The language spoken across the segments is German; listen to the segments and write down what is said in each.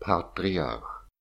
Patriarch.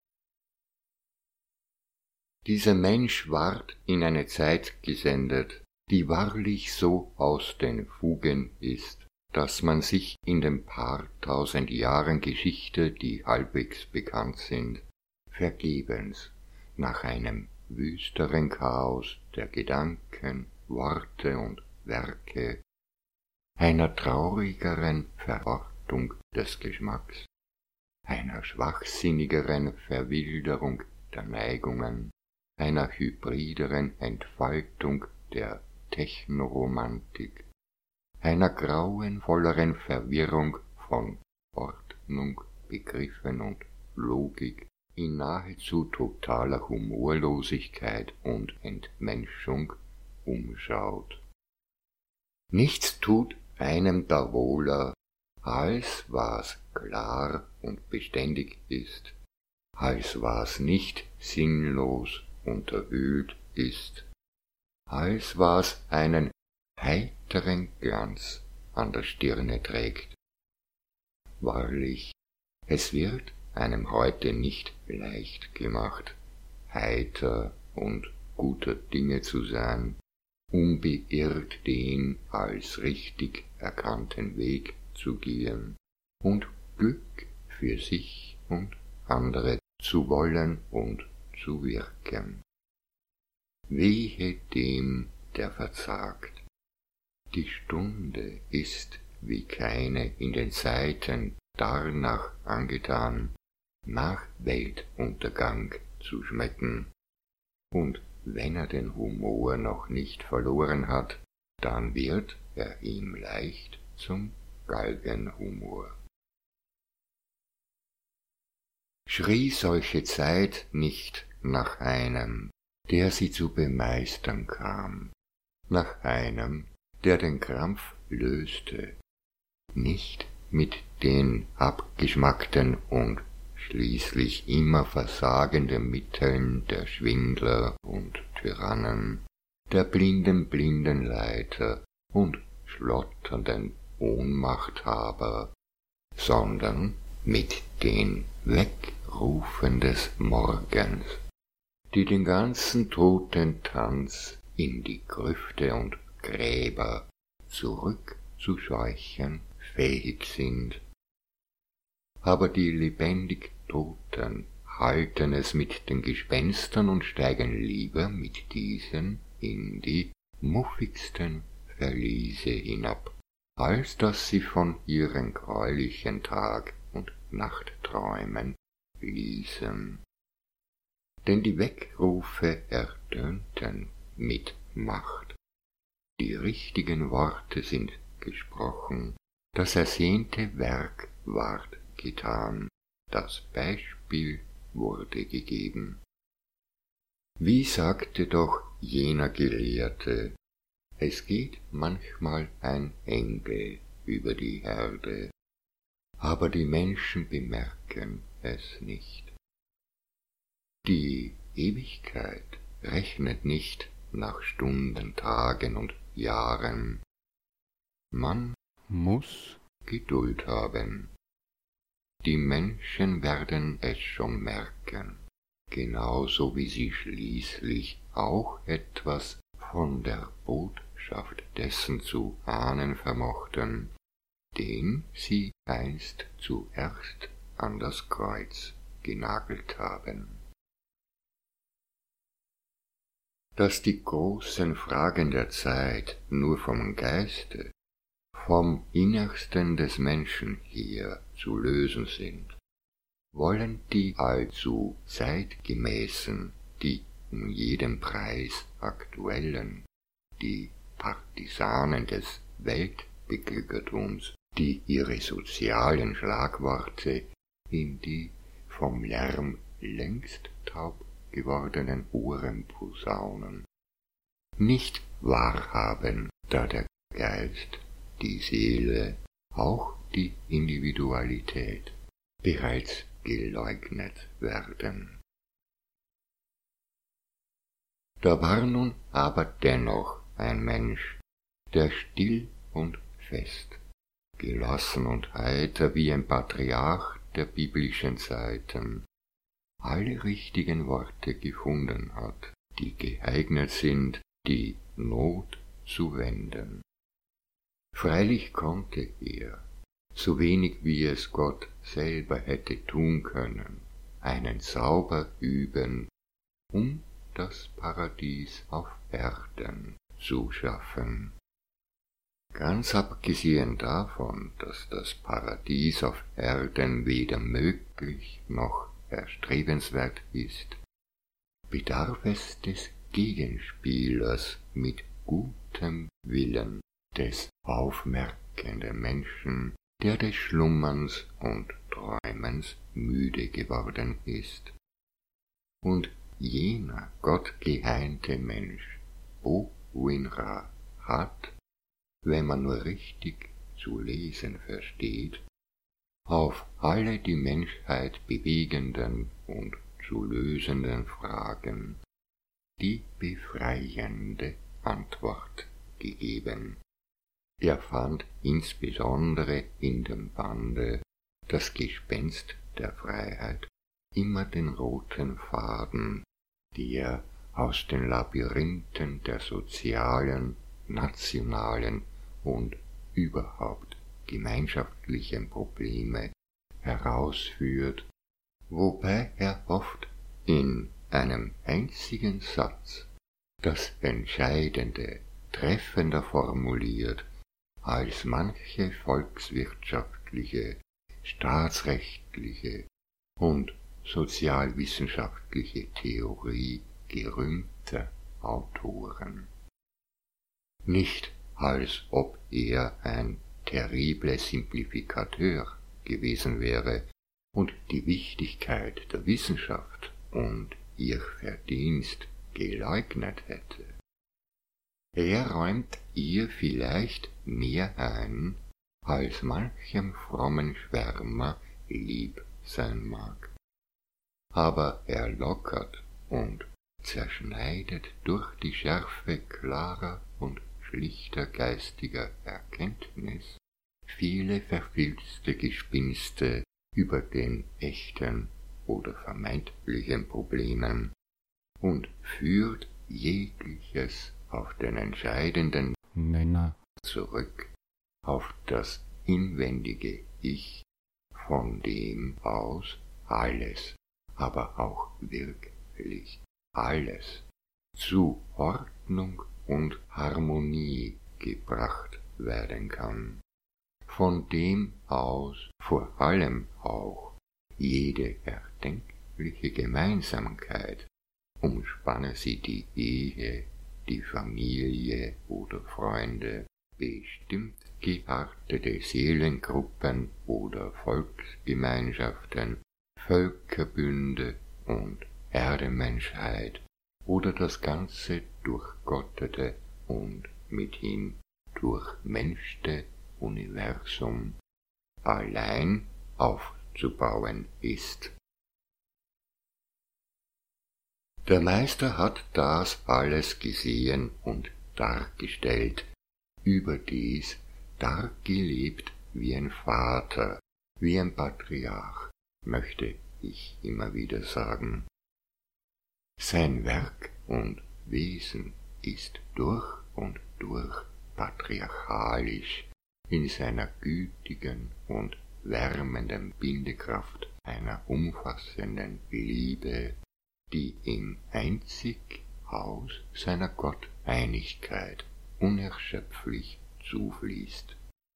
Dieser Mensch ward in eine Zeit gesendet, die wahrlich so aus den Fugen ist, dass man sich in den paar tausend Jahren Geschichte, die halbwegs bekannt sind, vergebens nach einem wüsteren Chaos der Gedanken, Worte und Werke, einer traurigeren Verortung des Geschmacks, einer schwachsinnigeren Verwilderung der Neigungen, einer hybrideren Entfaltung der Technoromantik, einer grauenvolleren Verwirrung von Ordnung, Begriffen und Logik in nahezu totaler Humorlosigkeit und Entmenschung umschaut. Nichts tut einem da wohler, als was klar und beständig ist, als was nicht sinnlos unterwühlt ist, als was einen heiteren Glanz an der Stirne trägt. Wahrlich, es wird einem heute nicht leicht gemacht, heiter und guter Dinge zu sein, unbeirrt den als richtig erkannten Weg zu gehen und Glück für sich und andere zu wollen und zu wirken. Wehe dem, der verzagt. Die Stunde ist wie keine in den Zeiten darnach angetan, nach Weltuntergang zu schmecken, und wenn er den Humor noch nicht verloren hat, dann wird er ihm leicht zum Galgenhumor. Schrie solche Zeit nicht nach einem, der sie zu bemeistern kam, nach einem, der den Krampf löste, nicht mit den abgeschmackten und schließlich immer versagenden Mitteln der Schwindler und Tyrannen, der blinden Leiter und schlotternden Ohnmachthaber, sondern mit den Wegrufen des Morgens, die den ganzen Totentanz in die Grüfte und Gräber zurückzuscheuchen fähig sind. Aber die lebendig Toten halten es mit den Gespenstern und steigen lieber mit diesen in die muffigsten Verliese hinab, als dass sie von ihren gräulichen Tag- und Nachtträumen ließen. Denn die Weckrufe ertönten mit Macht. Die richtigen Worte sind gesprochen, das ersehnte Werk ward getan, das Beispiel wurde gegeben. Wie sagte doch jener Gelehrte, es geht manchmal ein Engel über die Erde, aber die Menschen bemerken es nicht. Die Ewigkeit rechnet nicht nach Stunden, Tagen und Jahren. Man muss Geduld haben. Die Menschen werden es schon merken, genauso wie sie schließlich auch etwas von der Botschaft dessen zu ahnen vermochten, den sie einst zuerst an das Kreuz genagelt haben. Dass die großen Fragen der Zeit nur vom Geiste, vom Innersten des Menschen her zu lösen sind, wollen die allzu zeitgemäßen, die um jeden Preis aktuellen, die Partisanen des Weltbeglückertums, die ihre sozialen Schlagworte in die vom Lärm längst taub gewordenen Ohren posaunen, nicht wahrhaben, da der Geist, die Seele, auch die Individualität bereits geleugnet werden. Da war nun aber dennoch ein Mensch, der still und fest, gelassen und heiter wie ein Patriarch der biblischen Zeiten alle richtigen Worte gefunden hat, die geeignet sind, die Not zu wenden. Freilich konnte er, so wenig wie es Gott selber hätte tun können, einen Zauber üben, um das Paradies auf Erden zu schaffen. Ganz abgesehen davon, dass das Paradies auf Erden weder möglich noch erstrebenswert ist, bedarf es des Gegenspielers mit gutem Willen, des aufmerkenden Menschen, der des Schlummerns und Träumens müde geworden ist. Und jener gottgeheimte Mensch, Bo-Win-Ra, hat, wenn man nur richtig zu lesen versteht, auf alle die Menschheit bewegenden und zu lösenden Fragen die befreiende Antwort gegeben. Er fand insbesondere in dem Bande Das Gespenst der Freiheit immer den roten Faden, der aus den Labyrinthen der sozialen, nationalen und überhaupt gemeinschaftlichen Probleme herausführt, wobei er oft in einem einzigen Satz das Entscheidende treffender formuliert als manche volkswirtschaftliche, staatsrechtliche und sozialwissenschaftliche Theorie gerühmter Autoren. Nicht als ob er ein terrible Simplifikateur gewesen wäre und die Wichtigkeit der Wissenschaft und ihr Verdienst geleugnet hätte. Er räumt ihr vielleicht mehr ein, als manchem frommen Schwärmer lieb sein mag. Aber er lockert und zerschneidet durch die Schärfe klarer und schlichter geistiger Erkenntnis viele verfilzte Gespinste über den echten oder vermeintlichen Problemen und führt jegliches auf den entscheidenden Nenner zurück, auf das inwendige Ich, von dem aus alles, aber auch wirklich alles zu Ordnung und Harmonie gebracht werden kann, von dem aus vor allem auch jede erdenkliche Gemeinsamkeit, umspanne sie die Ehe, die Familie oder Freunde, bestimmt geartete Seelengruppen oder Volksgemeinschaften, Völkerbünde und Erdemenschheit oder das ganze durchgottete und mithin durchmenschte Universum allein aufzubauen ist. Der Meister hat das alles gesehen und dargestellt, überdies dargelebt wie ein Vater, wie ein Patriarch, möchte ich immer wieder sagen. Sein Werk und Wesen ist durch und durch patriarchalisch in seiner gütigen und wärmenden Bindekraft einer umfassenden Liebe, die ihm einzig aus seiner Gotteinigkeit unerschöpflich zufließt.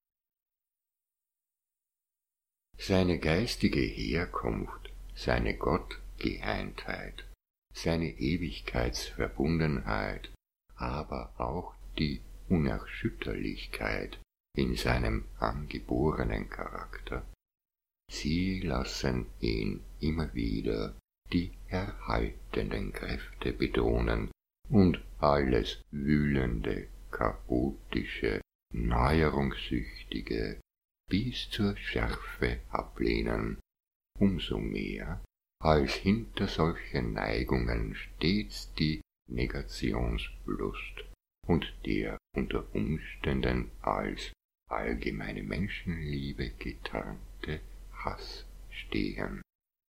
Seine geistige Herkunft, seine Gottgeeintheit, seine Ewigkeitsverbundenheit, aber auch die Unerschütterlichkeit in seinem angeborenen Charakter, sie lassen ihn immer wieder die erhaltenden Kräfte betonen und alles wühlende, chaotische, neuerungssüchtige bis zur Schärfe ablehnen, umso mehr, als hinter solchen Neigungen stets die Negationslust und der unter Umständen als allgemeine Menschenliebe getarnte Hass stehen.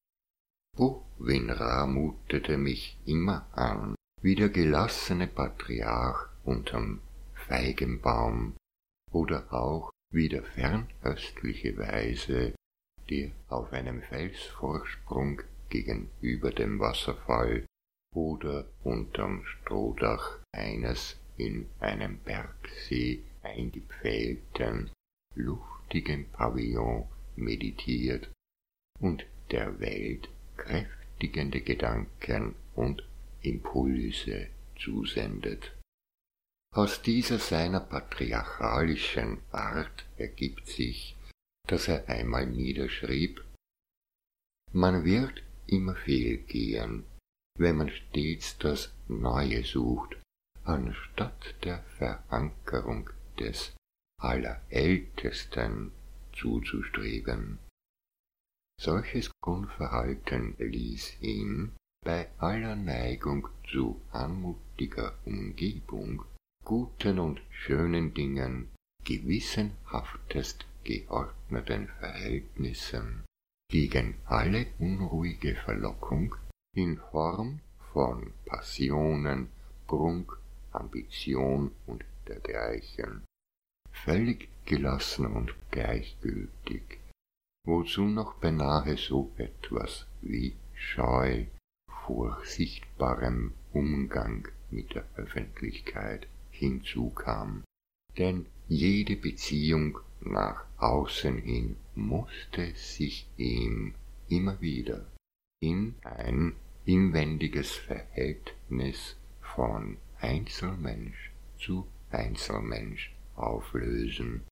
O Winra mutete mich immer an, wie der gelassene Patriarch unterm Feigenbaum oder auch wie der fernöstliche Weise, der auf einem Felsvorsprung gegenüber dem Wasserfall oder unterm Strohdach eines in einem Bergsee eingepfählten, luftigen Pavillon meditiert und der Welt kräftigende Gedanken und Impulse zusendet. Aus dieser seiner patriarchalischen Art ergibt sich, dass er einmal niederschrieb: Man wird immer fehlgehen, wenn man stets das Neue sucht, anstatt der Verankerung des Allerältesten zuzustreben. Solches Grundverhalten ließ ihn bei aller Neigung zu anmutiger Umgebung, guten und schönen Dingen, gewissenhaftest geordneten Verhältnissen gegen alle unruhige Verlockung in Form von Passionen, Prunk, Ambition und dergleichen völlig gelassen und gleichgültig, wozu noch beinahe so etwas wie Scheu vor sichtbarem Umgang mit der Öffentlichkeit hinzukam, denn jede Beziehung nach außen hin musste sich ihm immer wieder in ein inwendiges Verhältnis von Einzelmensch zu Einzelmensch auflösen.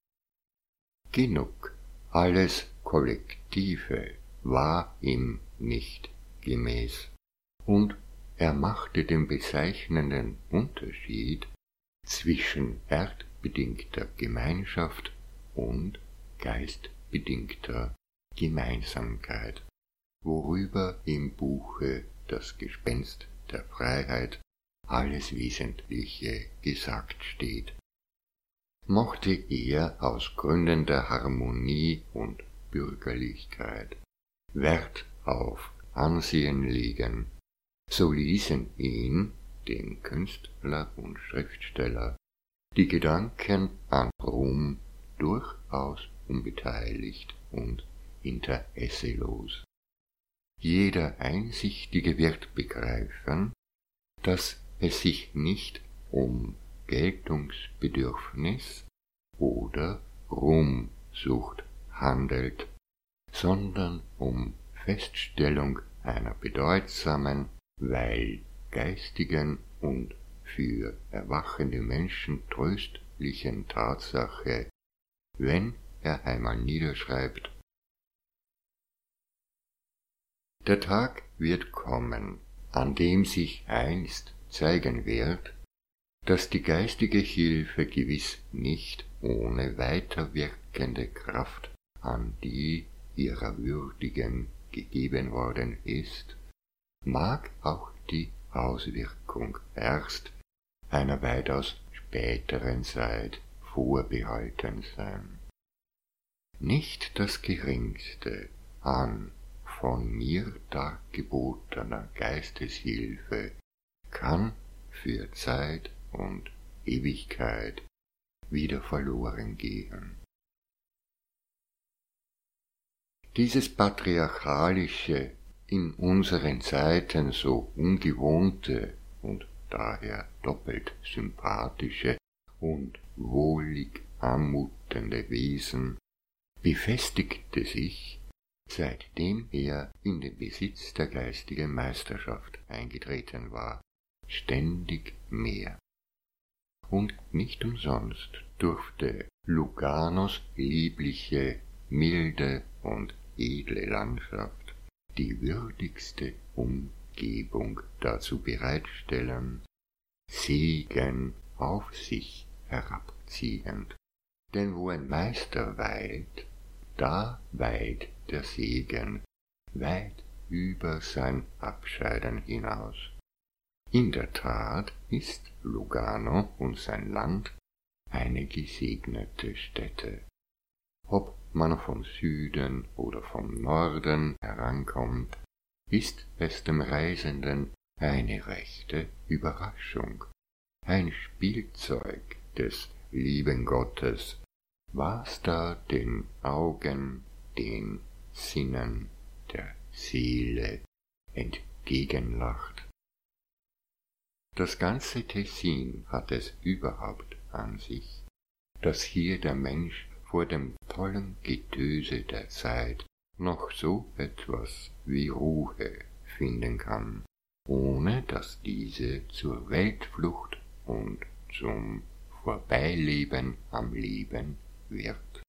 Genug, alles Kollektive war ihm nicht gemäß, und er machte den bezeichnenden Unterschied zwischen erdbedingter Gemeinschaft und geistbedingter Gemeinsamkeit, worüber im Buche Das Gespenst der Freiheit alles Wesentliche gesagt steht. Mochte er aus Gründen der Harmonie und Bürgerlichkeit Wert auf Ansehen legen, so ließen ihn, den Künstler und Schriftsteller, die Gedanken an Ruhm durchaus unbeteiligt und interesselos. Jeder Einsichtige wird begreifen, dass es sich nicht um Geltungsbedürfnis oder Ruhmsucht handelt, sondern um Feststellung einer bedeutsamen, weil geistigen und für erwachende Menschen tröstlichen Tatsache, wenn er einmal niederschreibt: Der Tag wird kommen, an dem sich einst zeigen wird, dass die geistige Hilfe gewiss nicht ohne weiterwirkende Kraft an die ihrer Würdigen gegeben worden ist, mag auch die Auswirkung erst einer weitaus späteren Zeit vorbehalten sein. Nicht das geringste an von mir dargebotener Geisteshilfe kann für Zeit und Ewigkeit wieder verloren gehen. Dieses patriarchalische, in unseren Zeiten so ungewohnte und daher doppelt sympathische und wohlig anmutende Wesen befestigte sich, seitdem er in den Besitz der geistigen Meisterschaft eingetreten war, ständig mehr. Und nicht umsonst durfte Luganos liebliche, milde und edle Landschaft die würdigste Umgebung dazu bereitstellen, Segen auf sich herabziehend. Denn wo ein Meister weilt, da weilt der Segen weit über sein Abscheiden hinaus. In der Tat ist Lugano und sein Land eine gesegnete Stätte. Ob man vom Süden oder vom Norden herankommt, ist es dem Reisenden eine rechte Überraschung, ein Spielzeug des lieben Gottes, was da den Augen, den Sinnen der Seele entgegenlacht. Das ganze Tessin hat es überhaupt an sich, dass hier der Mensch vor dem tollen Getöse der Zeit noch so etwas wie Ruhe finden kann, ohne dass diese zur Weltflucht und zum Vorbeileben am Leben wird.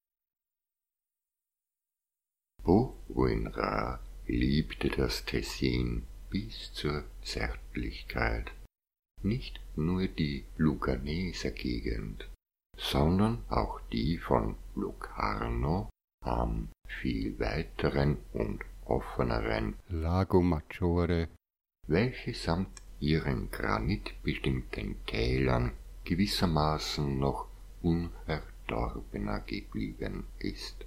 Bourinra liebte das Tessin bis zur Zärtlichkeit, nicht nur die Luganeser Gegend, sondern auch die von Locarno am viel weiteren und offeneren Lago Maggiore, welche samt ihren granitbestimmten Tälern gewissermaßen noch unverdorbener geblieben ist.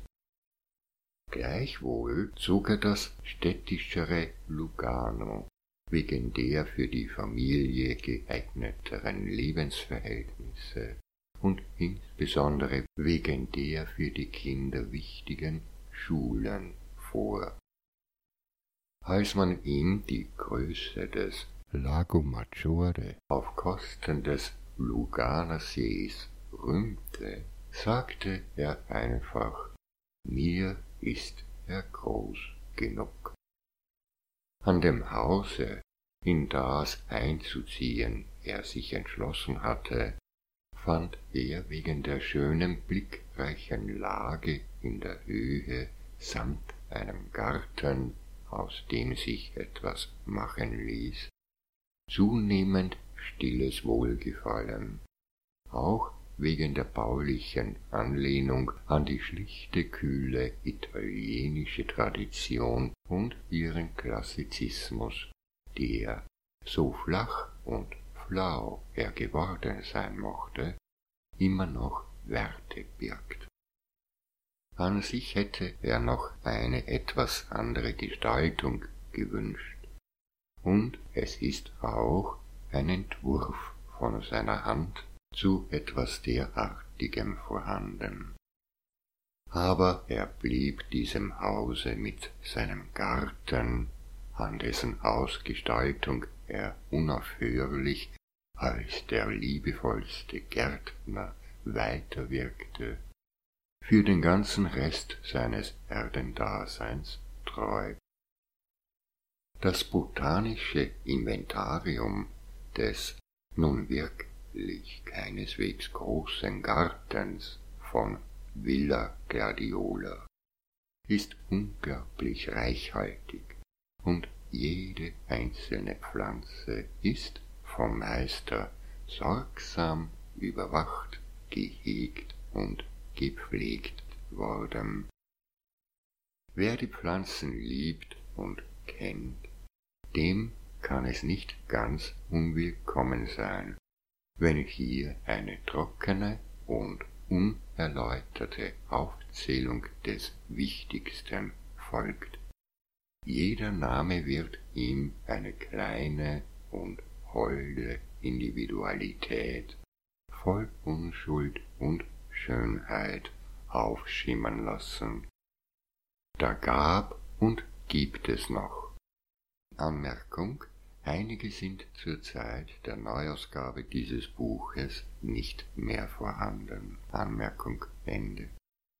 Gleichwohl zog er das städtischere Lugano wegen der für die Familie geeigneteren Lebensverhältnisse und insbesondere wegen der für die Kinder wichtigen Schulen vor. Als man ihm die Größe des Lago Maggiore auf Kosten des Luganer Sees rühmte, sagte er einfach: Mir ist er groß genug. An dem Hause, in das einzuziehen er sich entschlossen hatte, fand er wegen der schönen blickreichen Lage in der Höhe samt einem Garten, aus dem sich etwas machen ließ, zunehmend stilles Wohlgefallen, auch wegen der baulichen Anlehnung an die schlichte, kühle italienische Tradition und ihren Klassizismus, der, so flach und flau er geworden sein mochte, immer noch Werte birgt. An sich hätte er noch eine etwas andere Gestaltung gewünscht, und es ist auch ein Entwurf von seiner Hand zu etwas derartigem vorhanden. Aber er blieb diesem Hause mit seinem Garten, an dessen Ausgestaltung er unaufhörlich als der liebevollste Gärtner weiterwirkte, für den ganzen Rest seines Erdendaseins treu. Das botanische Inventarium des nun wirklich keineswegs großen Gartens von Villa Gladiola ist unglaublich reichhaltig, und jede einzelne Pflanze ist vom Meister sorgsam überwacht, gehegt und gepflegt worden. Wer die Pflanzen liebt und kennt, dem kann es nicht ganz unwillkommen sein, wenn hier eine trockene und unerläuterte Aufzählung des Wichtigsten folgt. Jeder Name wird ihm eine kleine und holde Individualität, voll Unschuld und Schönheit aufschimmern lassen. Da gab und gibt es noch. Anmerkung: Einige sind zur Zeit der Neuausgabe dieses Buches nicht mehr vorhanden. Anmerkung Ende.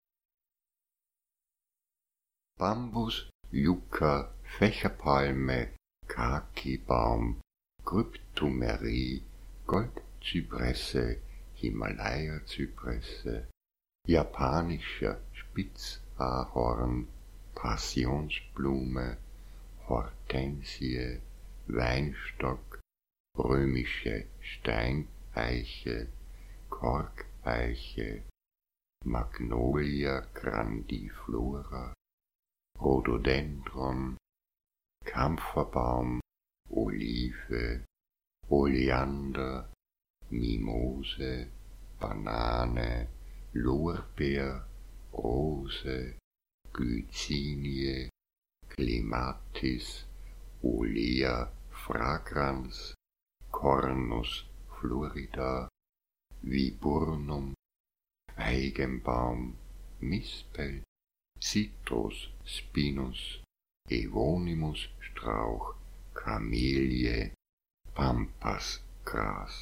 Bambus, Yucca, Fächerpalme, Kakibaum, Kryptomerie, Goldzypresse, Himalaya-Zypresse, japanischer Spitzahorn, Passionsblume, Hortensie, Weinstock, römische Steineiche, Korkeiche, Magnolia grandiflora, Rhododendron, Kampferbaum, Olive, Oleander, Mimose, Banane, Lorbeer, Rose, Glycinie, Clematis, Olea fragrans, Cornus florida, Viburnum, Feigenbaum, Mispel, Citrus spinus, Evonimus Strauch, Kamelie, Pampasgras.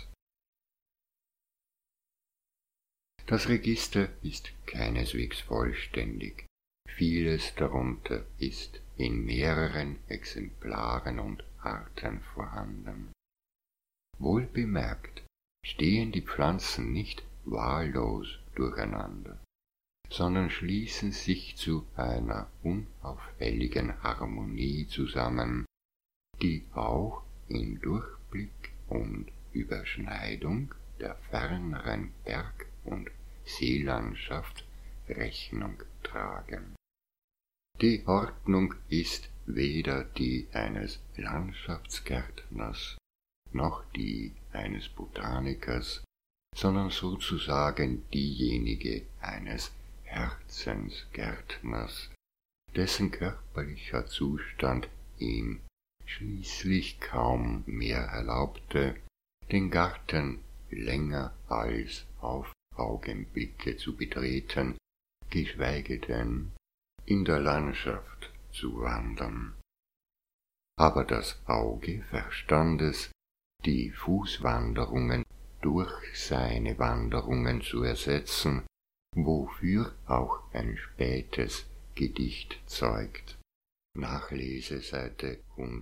Das Register ist keineswegs vollständig. Vieles darunter ist in mehreren Exemplaren und Arten vorhanden. Wohlbemerkt stehen die Pflanzen nicht wahllos durcheinander, sondern schließen sich zu einer unauffälligen Harmonie zusammen, die auch in Durchblick und Überschneidung der ferneren Berg- und Seelandschaft Rechnung tragen. Die Ordnung ist weder die eines Landschaftsgärtners noch die eines Botanikers, sondern sozusagen diejenige eines Herzensgärtners, dessen körperlicher Zustand ihm schließlich kaum mehr erlaubte, den Garten länger als auf Augenblicke zu betreten, geschweige denn in der Landschaft zu wandern. Aber das Auge verstand es, die Fußwanderungen durch seine Wanderungen zu ersetzen, wofür auch ein spätes Gedicht zeugt. Nachlese Seite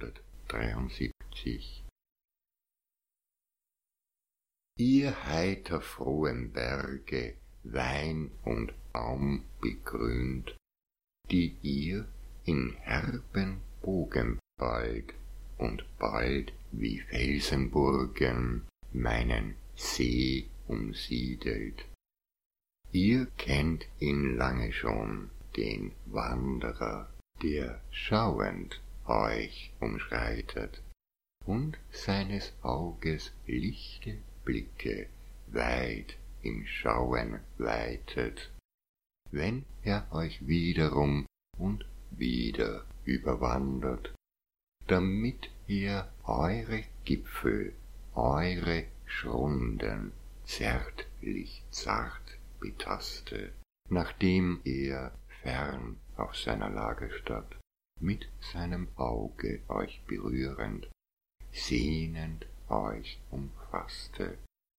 173. Ihr heiter frohen Berge, Wein und Baum begrünt, die ihr in herben Bogen bald und bald wie Felsenburgen meinen See umsiedelt. Ihr kennt ihn lange schon, den Wanderer, der schauend euch umschreitet und seines Auges lichte Blicke weit im Schauen weitet, wenn er euch wiederum und wieder überwandert, damit er eure Gipfel, eure Schrunden zärtlich zart betaste, nachdem er fern auf seiner Lagerstatt mit seinem Auge euch berührend, sehnend euch umfasste.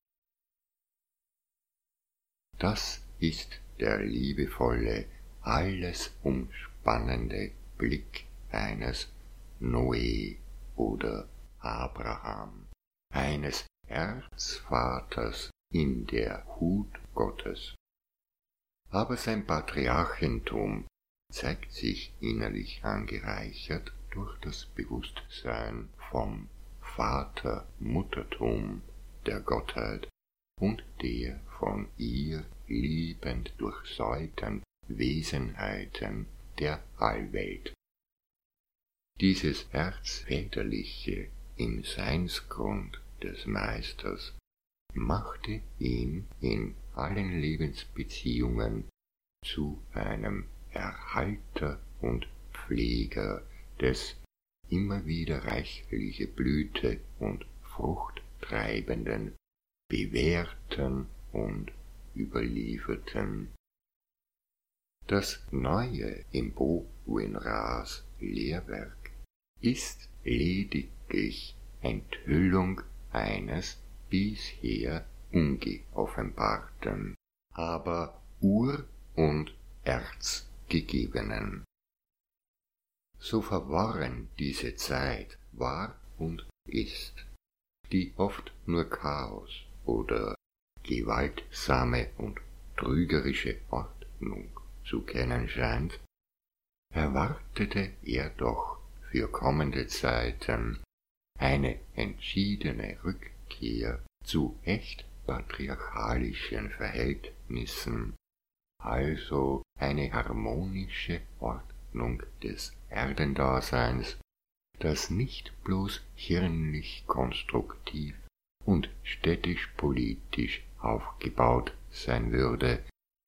Das ist der liebevolle, alles umspannende Blick eines Noé oder Abraham, eines Erzvaters in der Hut Gottes. Aber sein Patriarchentum zeigt sich innerlich angereichert durch das Bewusstsein vom Vater-Muttertum der Gottheit und der von ihr liebend durchsäuterten Wesenheiten der Allwelt. Dieses Erzväterliche im Seinsgrund des Meisters machte ihn in allen Lebensbeziehungen zu einem Erhalter und Pfleger des immer wieder reichliche Blüte und Frucht treibenden, bewährten und überlieferten. Das Neue im Bo-Win-Ras Lehrwerk ist lediglich Enthüllung eines bisher ungeoffenbarten, aber ur- und erzgegebenen. So verworren diese Zeit war und ist, die oft nur Chaos oder gewaltsame und trügerische Ordnung zu kennen scheint, erwartete er doch für kommende Zeiten eine entschiedene Rückkehr zu echt patriarchalischen Verhältnissen, also eine harmonische Ordnung des Erdendaseins, das nicht bloß hirnlich konstruktiv und städtisch-politisch aufgebaut sein würde,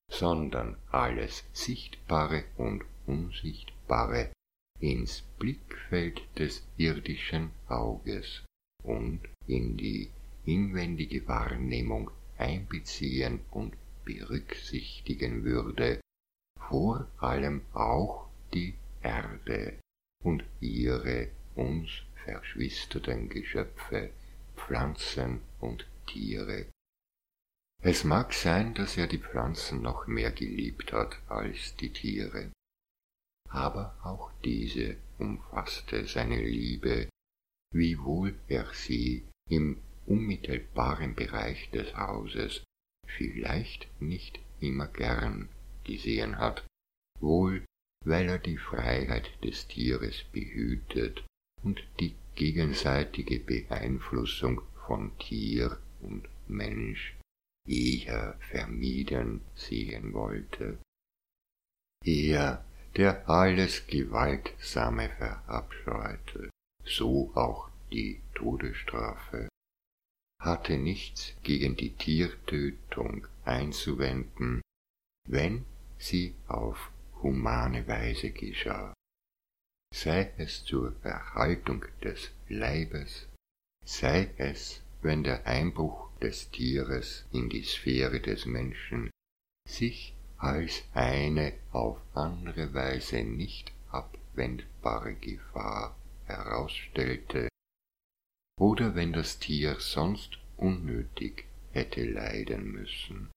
sondern alles Sichtbare und Unsichtbare ins Blickfeld des irdischen Auges und in die inwendige Wahrnehmung einbeziehen und berücksichtigen würde, vor allem auch die Erde und ihre uns verschwisterten Geschöpfe, Pflanzen und Tiere. Es mag sein, dass er die Pflanzen noch mehr geliebt hat als die Tiere, aber auch diese umfasste seine Liebe, wiewohl er sie im unmittelbaren Bereich des Hauses vielleicht nicht immer gern gesehen hat, wohl weil er die Freiheit des Tieres behütet und die gegenseitige Beeinflussung von Tier und Mensch eher vermieden sehen wollte. Er, der alles Gewaltsame verabscheute, so auch die Todesstrafe, hatte nichts gegen die Tiertötung einzuwenden, wenn sie auf humane Weise geschah, sei es zur Erhaltung des Leibes, sei es, wenn der Einbruch des Tieres in die Sphäre des Menschen sich als eine auf andere Weise nicht abwendbare Gefahr herausstellte, oder wenn das Tier sonst unnötig hätte leiden müssen.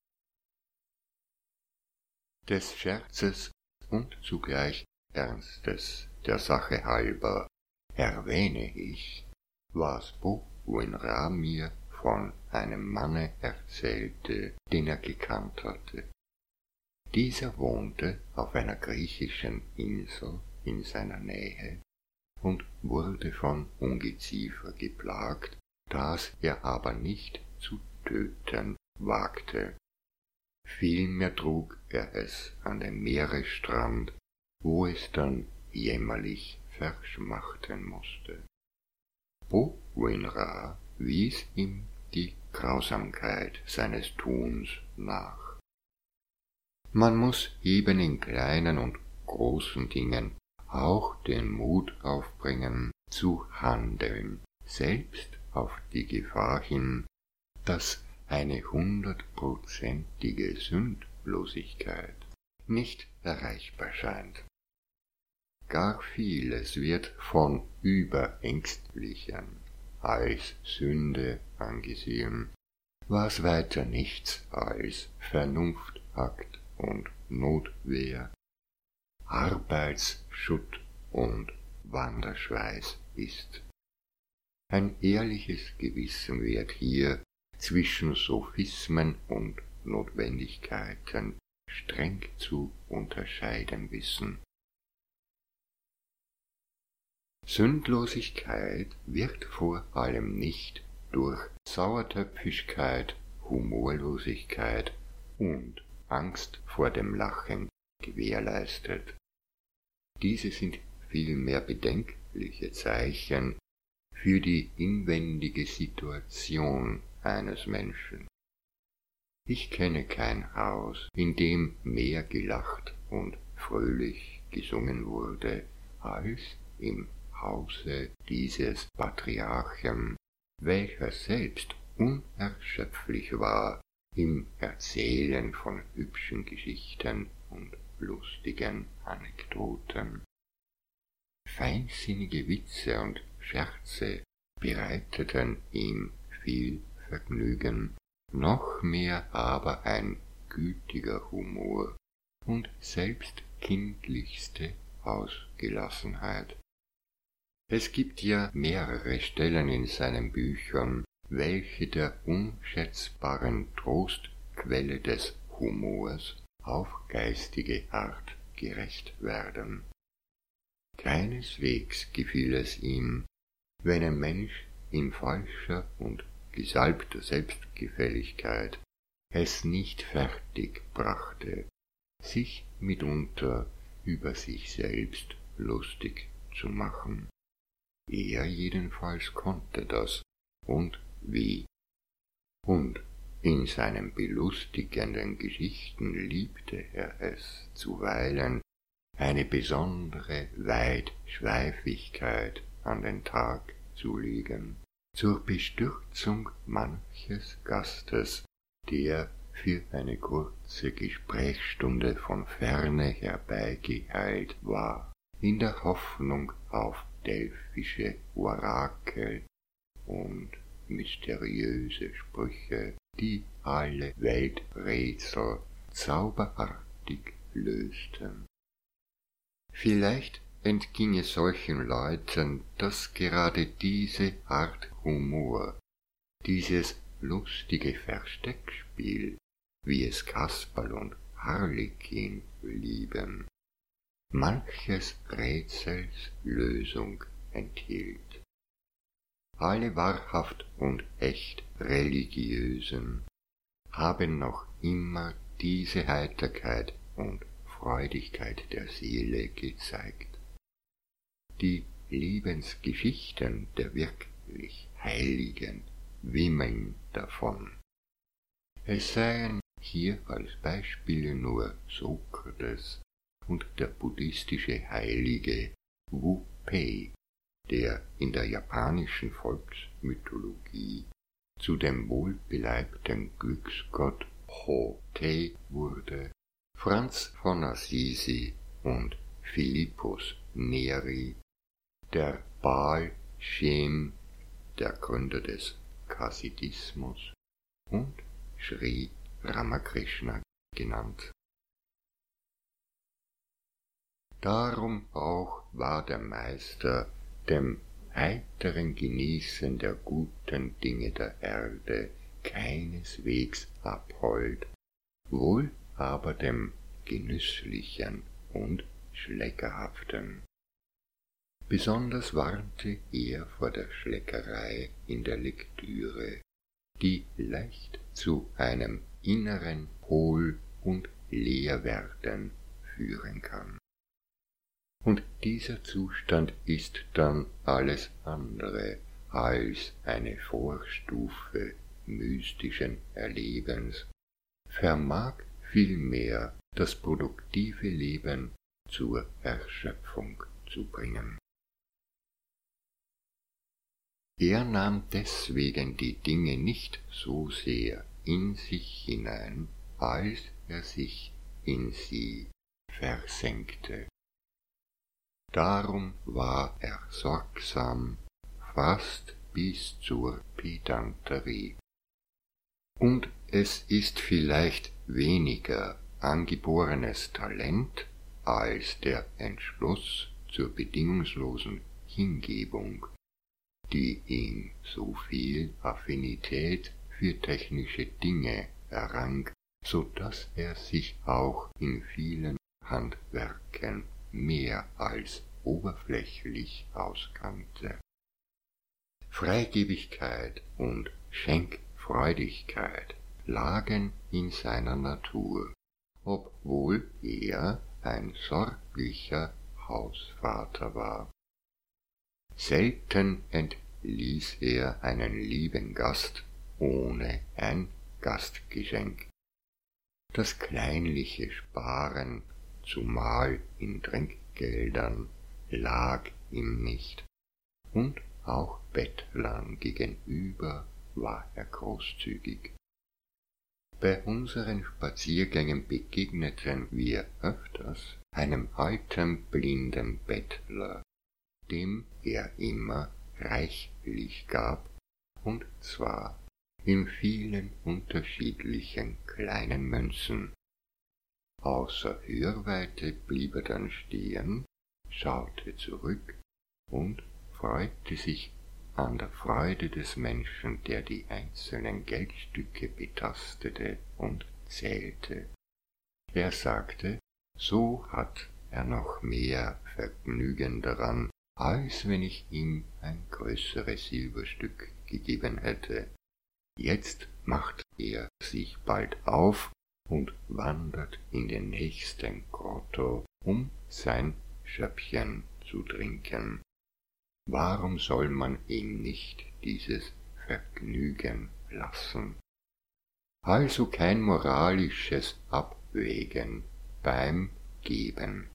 Des Scherzes und zugleich Ernstes der Sache halber erwähne ich, was Bokwenra mir von einem Manne erzählte, den er gekannt hatte. Dieser wohnte auf einer griechischen Insel in seiner Nähe und wurde von Ungeziefer geplagt, das er aber nicht zu töten wagte. Vielmehr trug er es an den Meeresstrand, wo es dann jämmerlich verschmachten musste. Bokwenra wies ihm die Grausamkeit seines Tuns nach. Man muß eben in kleinen und großen Dingen auch den Mut aufbringen, zu handeln, selbst auf die Gefahr hin, dass eine 100%ige Sündlosigkeit nicht erreichbar scheint. Gar vieles wird von Überängstlichen als Sünde angesehen, was weiter nichts als Vernunftakt und Notwehr, Arbeitsschutt und Wanderschweiß ist. Ein ehrliches Gewissen wird hier zwischen Sophismen und Notwendigkeiten streng zu unterscheiden wissen. Sündlosigkeit wird vor allem nicht durch Sauertöpfigkeit, Humorlosigkeit und Angst vor dem Lachen gewährleistet. Diese sind vielmehr bedenkliche Zeichen für die inwendige Situation eines Menschen. Ich kenne kein Haus, in dem mehr gelacht und fröhlich gesungen wurde, als im Hause dieses Patriarchen, welcher selbst unerschöpflich war im Erzählen von hübschen Geschichten und lustigen Anekdoten. Feinsinnige Witze und Scherze bereiteten ihm viel Vergnügen, noch mehr aber ein gütiger Humor und selbst kindlichste Ausgelassenheit. Es gibt ja mehrere Stellen in seinen Büchern, welche der unschätzbaren Trostquelle des Humors auf geistige Art gerecht werden. Keineswegs gefiel es ihm, wenn ein Mensch in falscher und gesalbter Selbstgefälligkeit es nicht fertig brachte, sich mitunter über sich selbst lustig zu machen. Er jedenfalls konnte das, und wie. Und In seinen belustigenden Geschichten liebte er es zuweilen, eine besondere Weitschweifigkeit an den Tag zu legen, zur Bestürzung manches Gastes, der für eine kurze Gesprächsstunde von ferne herbeigeeilt war, in der Hoffnung auf delphische Orakel und mysteriöse Sprüche, die alle Welträtsel zauberartig lösten. Vielleicht entging es solchen Leuten, dass gerade diese Art Humor, dieses lustige Versteckspiel, wie es Kasperl und Harlekin lieben, manches Rätsels Lösung enthielt. Alle wahrhaft und echt Religiösen haben noch immer diese Heiterkeit und Freudigkeit der Seele gezeigt. Die Lebensgeschichten der wirklich Heiligen wimmeln davon. Es seien hier als Beispiele nur Sokrates und der buddhistische Heilige Wu Pei, der in der japanischen Volksmythologie zu dem wohlbeleibten Glücksgott Ho-Tei wurde, Franz von Assisi und Philippus Neri, der Baal Shem, der Gründer des Chassidismus, und Sri Ramakrishna genannt. Darum auch war der Meister dem heiteren Genießen der guten Dinge der Erde keineswegs abhold, wohl aber dem Genüsslichen und Schleckerhaften. Besonders warnte er vor der Schleckerei in der Lektüre, die leicht zu einem inneren Hohl- und Leerwerden führen kann. Und dieser Zustand ist dann alles andere als eine Vorstufe mystischen Erlebens, vermag vielmehr das produktive Leben zur Erschöpfung zu bringen. Er nahm deswegen die Dinge nicht so sehr in sich hinein, als er sich in sie versenkte. Darum war er sorgsam, fast bis zur Pedanterie. Und es ist vielleicht weniger angeborenes Talent als der Entschluss zur bedingungslosen Hingebung, die ihm so viel Affinität für technische Dinge errang, so dass er sich auch in vielen Handwerken mehr als oberflächlich auskannte. Freigebigkeit und Schenkfreudigkeit lagen in seiner Natur, obwohl er ein sorglicher Hausvater war. Selten entließ er einen lieben Gast ohne ein Gastgeschenk. Das kleinliche Sparen, zumal in Trinkgeldern, lag ihm nicht, und auch Bettlern gegenüber war er großzügig. Bei unseren Spaziergängen begegneten wir öfters einem alten blinden Bettler, dem er immer reichlich gab, und zwar in vielen unterschiedlichen kleinen Münzen. Außer Hörweite blieb er dann stehen, schaute zurück und freute sich an der Freude des Menschen, der die einzelnen Geldstücke betastete und zählte. Er sagte, so hat er noch mehr Vergnügen daran, als wenn ich ihm ein größeres Silberstück gegeben hätte. Jetzt macht er sich bald auf und wandert in den nächsten Grotto, um sein Schöppchen zu trinken. Warum soll man ihm nicht dieses Vergnügen lassen? also kein moralisches Abwägen beim Geben.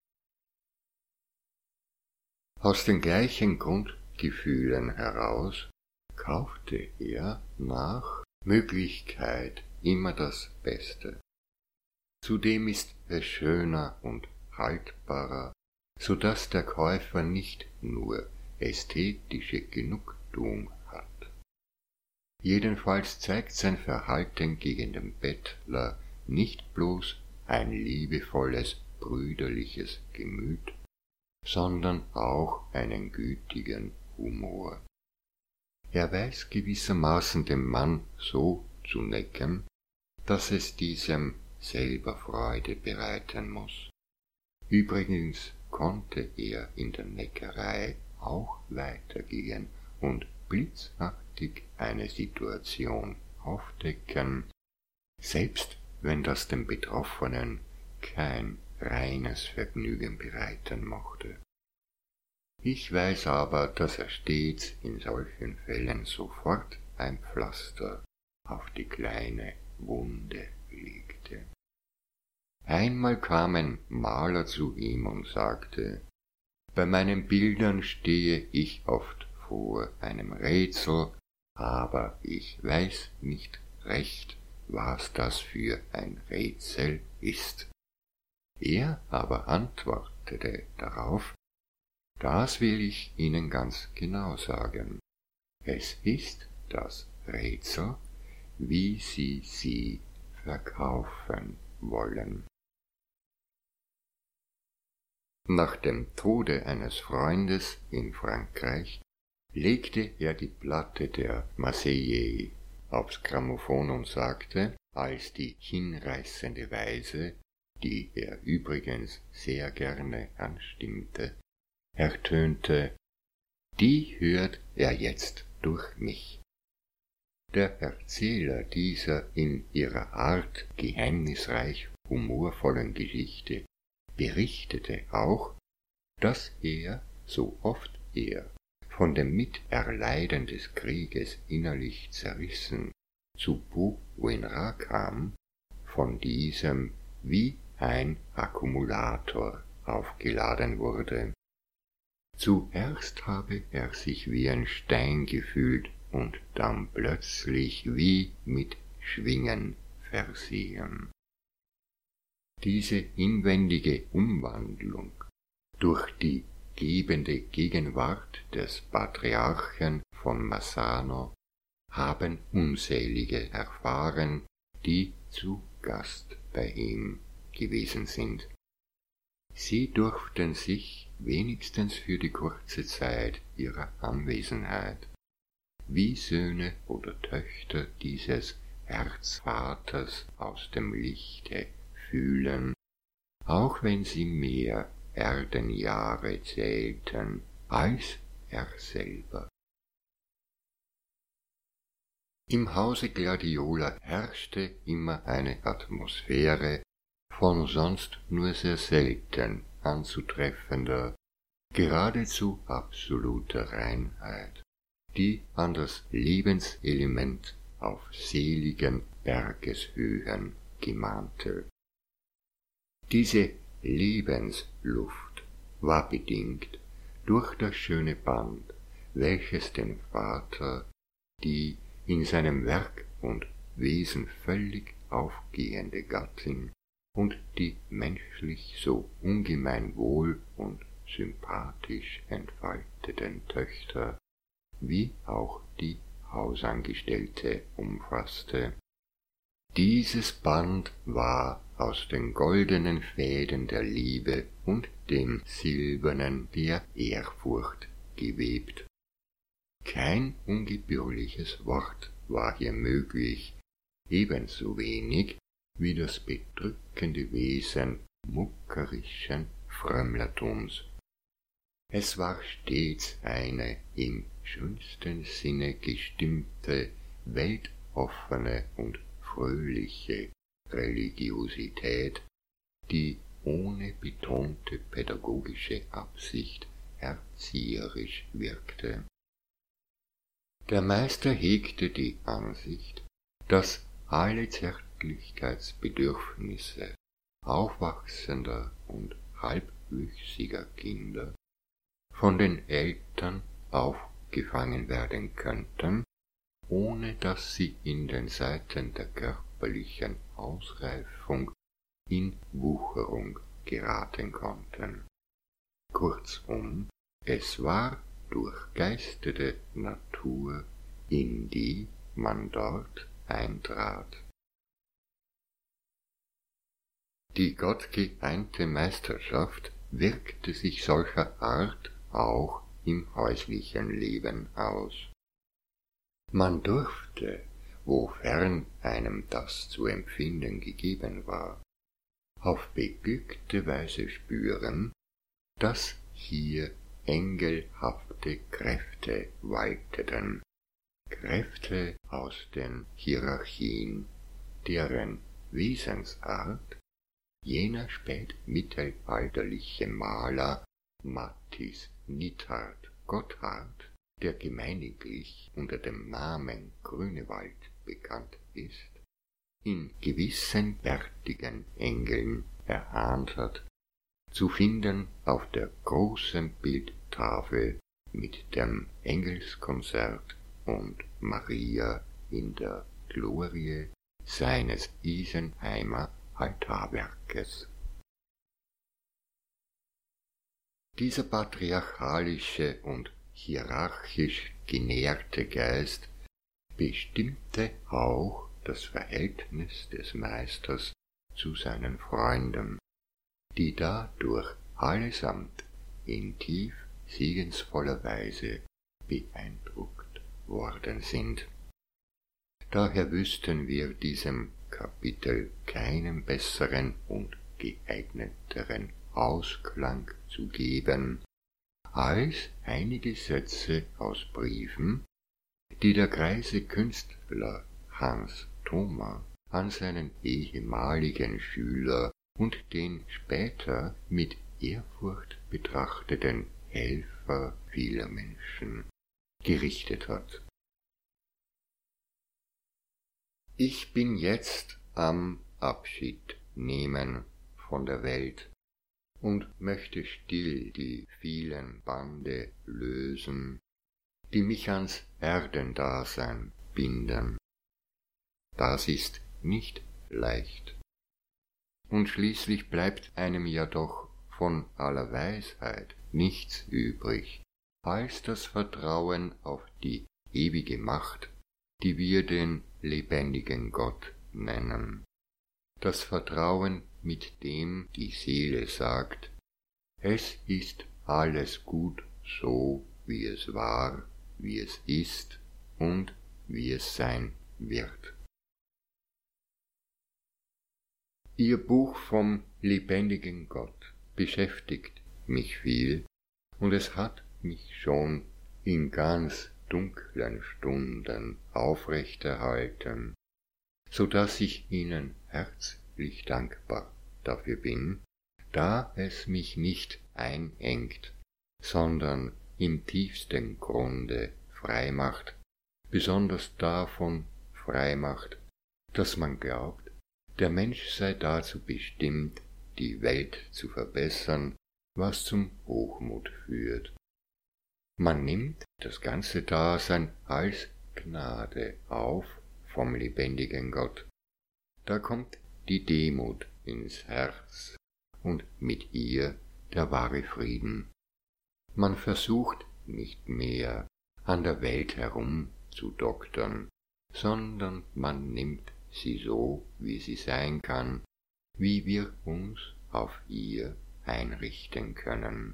Aus den gleichen Grundgefühlen heraus kaufte er nach Möglichkeit immer das Beste. Zudem ist es schöner und haltbarer, so dass der Käufer nicht nur ästhetische Genugtuung hat. Jedenfalls zeigt sein Verhalten gegen den Bettler nicht bloß ein liebevolles, brüderliches Gemüt, sondern auch einen gütigen Humor. Er weiß gewissermaßen den Mann so zu necken, dass es diesem selber Freude bereiten muss. Übrigens konnte er in der Neckerei auch weitergehen und blitzartig eine Situation aufdecken, selbst wenn das dem Betroffenen kein reines Vergnügen bereiten mochte. Ich weiß aber, dass er stets in solchen Fällen sofort ein Pflaster auf die kleine Wunde legte. Einmal kam ein Maler zu ihm und sagte, bei meinen Bildern stehe ich oft vor einem Rätsel, aber ich weiß nicht recht, was das für ein Rätsel ist. Er aber antwortete darauf, das will ich Ihnen ganz genau sagen. Es ist das Rätsel, wie Sie sie verkaufen wollen. Nach dem Tode eines Freundes in Frankreich legte er die Platte der Marseillaise aufs Grammophon und sagte, als die hinreißende Weise, die er übrigens sehr gerne anstimmte, ertönte, die hört er jetzt durch mich. Der Erzähler dieser in ihrer Art geheimnisreich humorvollen Geschichte berichtete auch, dass er, so oft er von dem Miterleiden des Krieges innerlich zerrissen zu Bouinra kam, von diesem wie ein Akkumulator aufgeladen wurde. Zuerst habe er sich wie ein Stein gefühlt und dann plötzlich wie mit Schwingen versehen. Diese inwendige Umwandlung durch die gebende Gegenwart des Patriarchen von Massano haben unzählige erfahren, die zu Gast bei ihm gewesen sind. Sie durften sich wenigstens für die kurze Zeit ihrer Anwesenheit wie Söhne oder Töchter dieses Erzvaters aus dem Lichte fühlen, auch wenn sie mehr Erdenjahre zählten als er selber. Im Hause Gladiola herrschte immer eine Atmosphäre von sonst nur sehr selten anzutreffender, geradezu absoluter Reinheit, die an das Lebenselement auf seligen Bergeshöhen gemahnte. Diese Lebensluft war bedingt durch das schöne Band, welches den Vater, die in seinem Werk und Wesen völlig aufgehende Gattin und die menschlich so ungemein wohl und sympathisch entfalteten Töchter, wie auch die Hausangestellte umfasste. Dieses Band war aus den goldenen Fäden der Liebe und dem silbernen der Ehrfurcht gewebt. Kein ungebührliches Wort war hier möglich, ebenso wenig wie das bedrückende Wesen muckerischen Frömmlertums. Es war stets eine im schönsten Sinne gestimmte, weltoffene und fröhliche Religiosität, die ohne betonte pädagogische Absicht erzieherisch wirkte. Der Meister hegte die Ansicht, dass alle Zärtlichkeitsbedürfnisse aufwachsender und halbwüchsiger Kinder von den Eltern aufgefangen werden könnten, ohne dass sie in den Zeiten der körperlichen Ausreifung in Wucherung geraten konnten. Kurzum, es war durchgeistete Natur, in die man dort eintrat. Die gottgeeinte Meisterschaft wirkte sich solcher Art auch im häuslichen Leben aus. Man durfte, wofern einem das zu empfinden gegeben war, auf beglückte Weise spüren, dass hier engelhafte Kräfte walteten, Kräfte aus den Hierarchien, deren Wesensart jener spätmittelalterliche Maler Matthis Nittard Gotthard, der gemeiniglich unter dem Namen Grünewald bekannt ist, in gewissen bärtigen Engeln erahnt hat, zu finden auf der großen Bildtafel mit dem Engelskonzert und Maria in der Glorie seines Isenheimer Altarwerkes. Dieser patriarchalische und hierarchisch genährte Geist bestimmte auch das Verhältnis des Meisters zu seinen Freunden, die dadurch allesamt in tief segensvoller Weise beeindruckt worden sind. Daher wüssten wir diesem Kapitel keinen besseren und geeigneteren Ausklang zu geben, als einige Sätze aus Briefen, die der greise Künstler Hans Thoma an seinen ehemaligen Schüler und den später mit Ehrfurcht betrachteten Helfer vieler Menschen gerichtet hat. Ich bin jetzt am Abschied nehmen von der Welt und möchte still die vielen Bande lösen, die mich ans Erdendasein binden. Das ist nicht leicht. Und schließlich bleibt einem ja doch von aller Weisheit nichts übrig, als das Vertrauen auf die ewige Macht, die wir den lebendigen Gott nennen. Das Vertrauen, mit dem die Seele sagt, es ist alles gut so, wie es war, wie es ist und wie es sein wird. Ihr Buch vom lebendigen Gott beschäftigt mich viel, und es hat mich schon in ganz dunklen Stunden aufrechterhalten, so dass ich Ihnen herzlich dankbar dafür bin, da es mich nicht einengt, sondern im tiefsten Grunde frei macht, besonders davon frei macht, dass man glaubt, der Mensch sei dazu bestimmt, die Welt zu verbessern, was zum Hochmut führt. Man nimmt das ganze Dasein als Gnade auf vom lebendigen Gott. Da kommt die Demut ins Herz und mit ihr der wahre Frieden. Man versucht nicht mehr an der Welt herum zu doktern, sondern man nimmt sie so, wie sie sein kann, wie wir uns auf ihr einrichten können.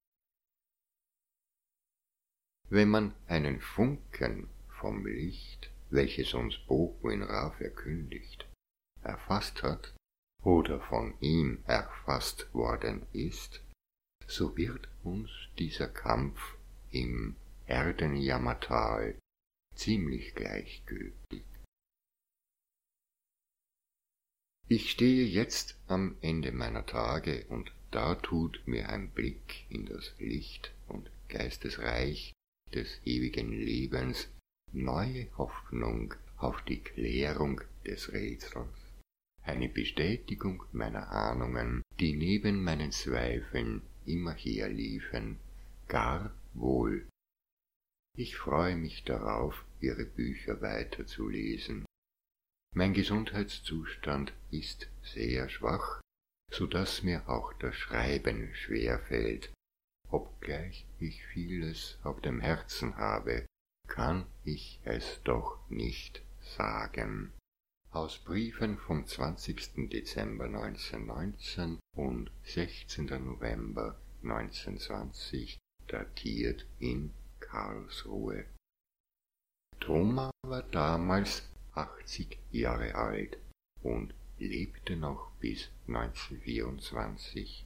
Wenn man einen Funken vom Licht, welches uns Boguin Ra verkündigt, erfasst hat oder von ihm erfasst worden ist, so wird uns dieser Kampf im Erdenjammertal ziemlich gleichgültig. Ich stehe jetzt am Ende meiner Tage, und da tut mir ein Blick in das Licht und Geistesreich des ewigen Lebens neue Hoffnung auf die Klärung des Rätsels, eine Bestätigung meiner Ahnungen, die neben meinen Zweifeln immer herliefen, gar wohl. Ich freue mich darauf, Ihre Bücher weiterzulesen. Mein Gesundheitszustand ist sehr schwach, so dass mir auch das Schreiben schwer fällt. Obgleich ich vieles auf dem Herzen habe, kann ich es doch nicht sagen. Aus Briefen vom 20. Dezember 1919 und 16. November 1920, datiert in Karlsruhe. Thoma war damals 80 Jahre alt und lebte noch bis 1924.